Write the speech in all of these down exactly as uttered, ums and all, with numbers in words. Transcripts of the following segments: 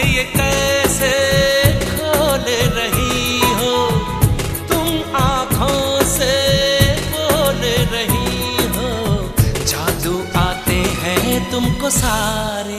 ये कैसे खोल रही हो तुम आँखों से बोल रही हो, जादू आते हैं तुमको सारे।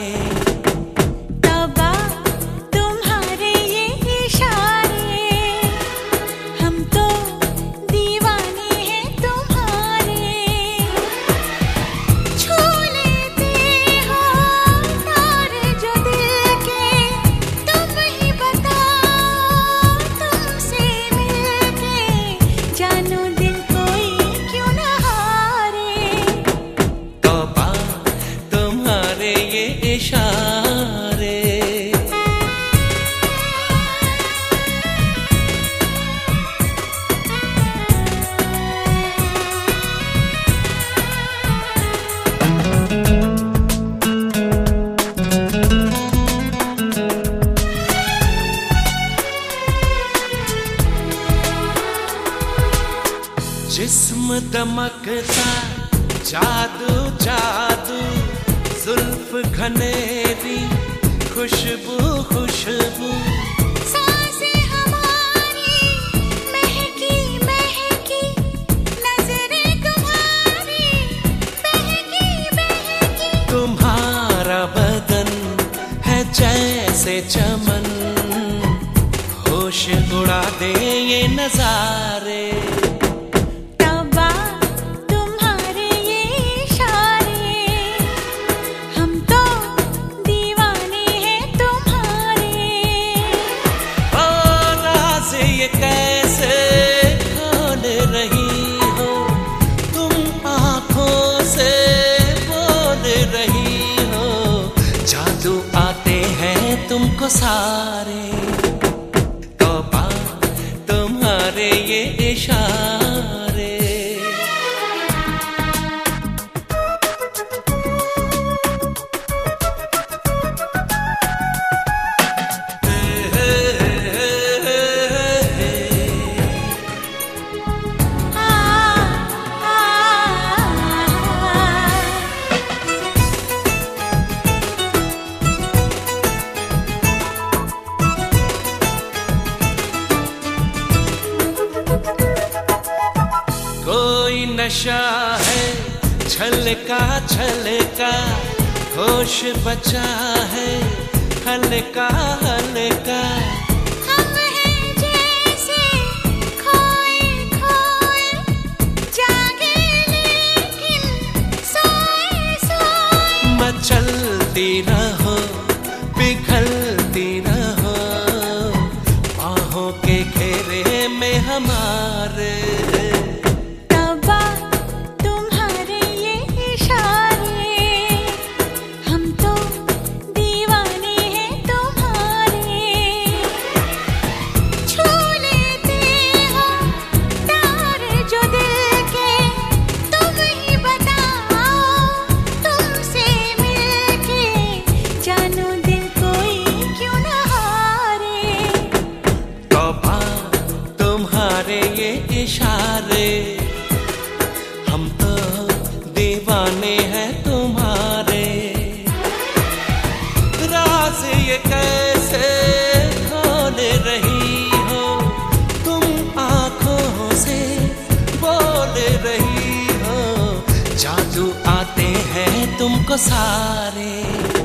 जिस्म दमकता जादू जादू, जुल्फ घनेरी खुशबू खुशबू, सांसें हमारी महकी महकी, नजरें तुम्हारी बहकी बहकी। तुम्हारा बदन है जैसे चमन, होश उड़ा दे ये नजारे। कैसे खोल रही हो तुम आँखों से बोल रही हो, जादू आते हैं तुमको सारे। तौबा तुम्हारे ये इशारे। कोई नशा है छलका छलका, होश बचा है हल्का हल्का। हम हैं जैसे खोए खोए, जागे लेकिन सोए सोए। मचलती रहो पिघलती रहो, बाहों के घेरे में हमारे। तुम्हारे ये इशारे, हम तो दीवाने हैं तुम्हारे। राज ये कैसे खोल रही हो तुम आँखों से बोल रही हो, जादू आते हैं तुमको सारे।